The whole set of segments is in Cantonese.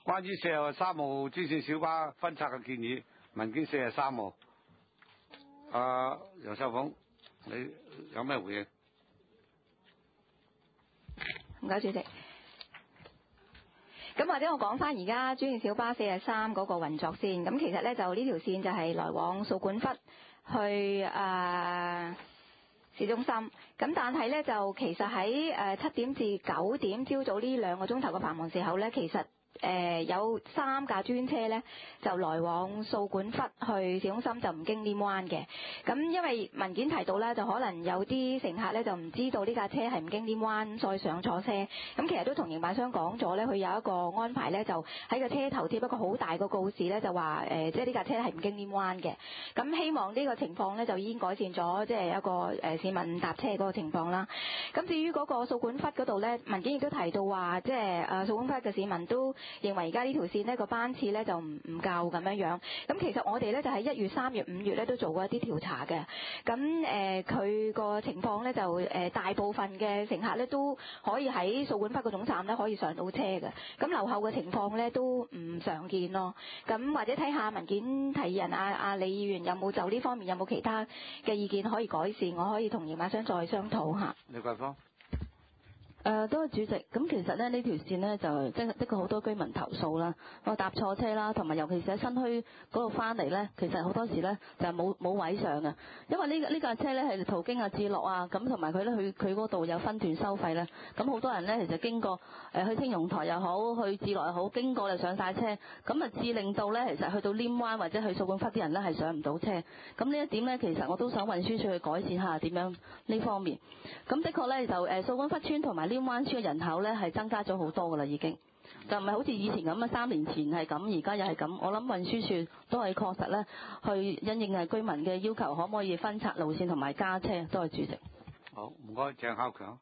關於43號專線小巴分拆嘅建議，文件43號，楊秀鳳，你有咩回應？ 唔該，主席。咁或者我講翻而家專線小巴43嗰個運作先。咁其實咧就呢條線就係來往掃管笏去市中心。咁但係咧就其實喺7點至9點朝早呢2個鐘頭嘅繁忙時候咧，其實有3架專車咧就來往掃管笏去市中心，就唔經稔灣嘅。咁因為文件提到咧，就可能有啲乘客咧就唔知道呢架車係唔經稔灣，再上錯車。咁其實都同營辦商講咗咧，佢有一個安排咧，就喺個車頭貼一個好大個告示咧，就話即係呢架車係唔經稔灣嘅。咁希望呢個情況咧就已經改善咗，即係一個市民搭車嗰個情況啦。咁至於嗰個掃管笏嗰度咧，文件亦都提到話，即係掃管笏嘅市民都認為而家呢條線呢個班次呢就唔夠咁樣。咁其實我哋呢就喺1月、3月、5月呢都做過一啲調查嘅。咁佢個情況呢就大部分嘅乘客呢都可以喺掃管笏個總站呢可以上到車嘅。咁留後嘅情況呢都唔常見咯。咁或者睇下文件提議人李議員有冇就呢方面有冇其他嘅意見可以改善，我可以同營辦商再商討下。 李桂芳。 多謝主席。咁其實咧呢條線呢，就即係的確好多居民投訴啦，我搭錯車啦，同埋尤其是喺新墟嗰度翻嚟呢，其實好多時呢就係冇位上嘅，因為呢架車呢係途經置樂啊，咁同埋佢呢佢嗰度有分段收費呢。咁好多人呢，其實經過去青榕台又好，去置樂又好，經過就上晒車，咁啊致令到呢，其實去到稔灣或者去掃管笏啲人呢係上唔到車。咁呢一點呢，其實我都想運輸署去改善下點樣呢方面。咁的確呢，就掃管笏村同埋稔灣村嘅人口咧係增加咗好多噶啦，已經就唔係好似以前咁啊，3年前係咁，而家又係咁。我諗運輸署都係確實咧去因應係居民嘅要求，可唔可以分拆路線同埋加車？多謝主席。 好，唔該，鄭孝強。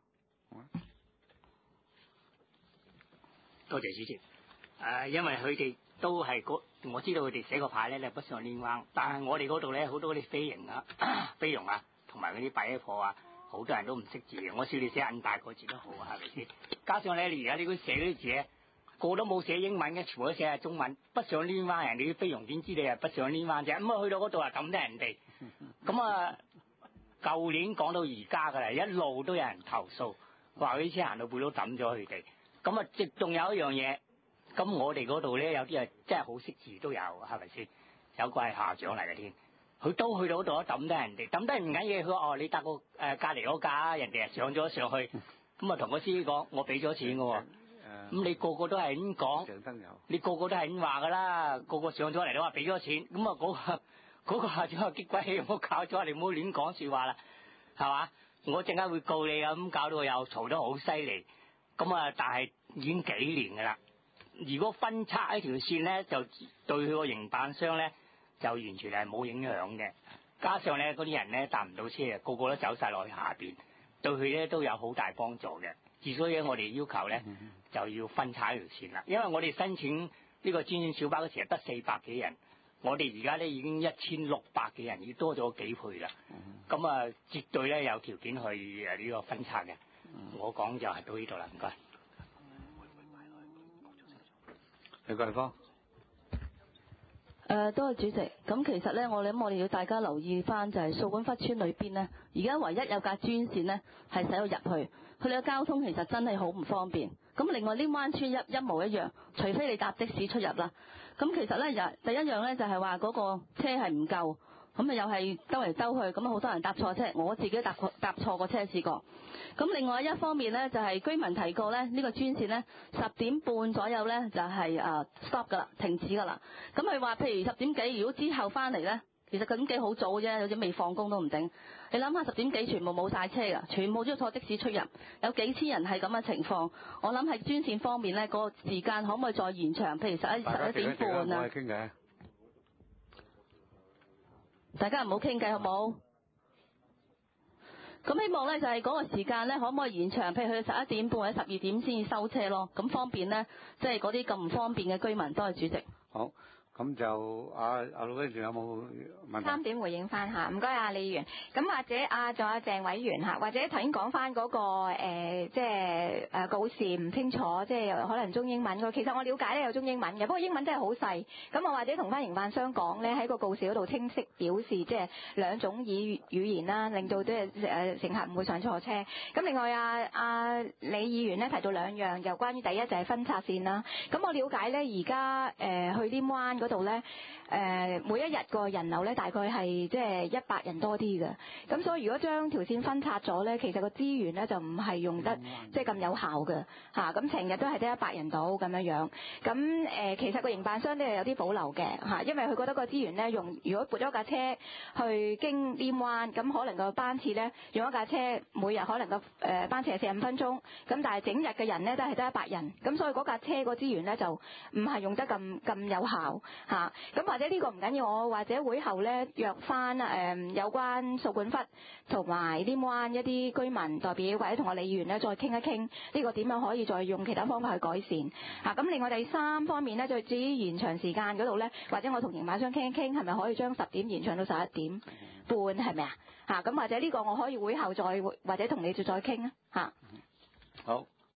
多謝主席。因為佢哋都係我知道佢哋寫個牌咧，不上稔灣，但係我哋嗰度咧好多嗰啲菲傭啊，同埋嗰啲百貨貨啊。好多人都唔識字嘅，我笑你寫印大個字都好啊，係咪先？加上咧，你而家呢啲寫嗰啲字咧，個都冇寫英文嘅，全部都寫係中文。不上稔灣，人哋啲菲傭點知你係不上稔灣啫？咁去到嗰度啊，抌低人哋。咁舊年講到而家㗎啦，一路都有人投訴，話啲車行到背都抌咗佢哋。咁即仲有一樣嘢，咁我哋嗰度咧有啲真係好識字都有，係咪先？有個係校長嚟嘅添。佢都去到嗰度抌低人哋，抌低唔緊要。佢話你搭個隔離嗰架，人哋上咗上去，咁同個司機講，我俾咗錢嘅喎。咁你個個都係咁講，你個個都係咁話㗎啦，個個上咗嚟都話俾咗錢。咁嗰個校長激鬼氣，唔好搞咗，你唔好亂講説話啦，係嘛？我陣間會告你啊！咁搞到又嘈得好犀利。咁但係已經幾年㗎啦。如果分拆呢條線咧，就對佢個營辦商咧。就完全係冇影響嘅，加上咧嗰啲人咧搭唔到車啊，個個都走晒落去下邊，對佢咧都有好大幫助嘅。之所以我哋要求咧就要分拆條線啦，因為我哋申請呢個專線小巴嗰時係得400幾人，我哋而家咧已經1600幾人，已經多咗幾倍啦。咁絕對咧有條件去呢個分拆嘅。我講就係到呢度啦，唔該。 李桂芳。 多謝主席。咁其實咧，我哋要大家留意翻，就係掃管笏村裏邊呢，而家唯一有架專線呢係使到入去，佢哋嘅交通其實真係好唔方便。咁另外稔灣村一模一樣，除非你搭的士出入啦。咁其實咧，第一樣咧就係話嗰個車係唔夠，咁又係兜嚟兜去，咁好多人搭錯車，我自己搭錯個車試過。咁另外一方面咧，就係居民提過咧，呢個專線咧10點半左右咧就係stop 噶啦，停止噶啦。咁佢話譬如10點幾，如果之後翻嚟咧，其實9點幾好早啫，有啲未放工都唔定。你諗下10點幾全部冇晒車㗎，全部都要坐的士出入，有幾千人係咁嘅情況。我諗喺專線方面咧，個時間可唔可以再延長？譬如11點半啊。大家唔好傾偈好冇？咁希望咧就係嗰個時間咧，可唔可以延長？譬如去11點半或者12點先至收車咯，咁方便咧，即係嗰啲咁唔方便嘅居民。多謝主席。 好， 咁就阿老師仲有冇問題？ 3點回應翻嚇，唔該啊李議員。咁或者仲有鄭委員嚇，或者頭先講翻嗰個即係告示唔清楚，即係可能中英文。其實我了解咧有中英文嘅，不過英文真係好細。咁我或者同翻營辦商講咧，喺個告示嗰度清晰表示，即係兩種語言啦，令到即係乘客唔會上錯車。咁另外李議員咧提到兩樣，就關於第一就係分拆線啦。咁我了解咧而家去稔灣嗰度咧，每一日個人流咧大概係即係100人多啲嘅，咁所以如果將條線分拆咗咧，其實個資源咧就唔係用得即係咁有效嘅嚇，咁成日都係得100人到咁樣樣，咁其實個營辦商咧有啲保留嘅嚇，因為佢覺得個資源咧如果撥咗架車去經稔灣，咁可能個班次咧用一架車每日可能個班次係45分鐘，咁但係整日嘅人咧都係得100人，咁所以嗰架車個資源咧就唔係用得咁有效嚇，咁或者呢個唔緊要，我或者會後咧約翻有關掃管笏同埋稔灣一啲居民代表或者同我李議員咧再傾一傾呢個點樣可以再用其他方法去改善嚇。咁另外第三方面咧，就至於延長時間嗰度咧，或者我同營辦商傾一傾，係咪可以將10點延長到11點半係咪啊嚇？咁或者呢個我可以會後再或者同你再傾啊嚇。 好。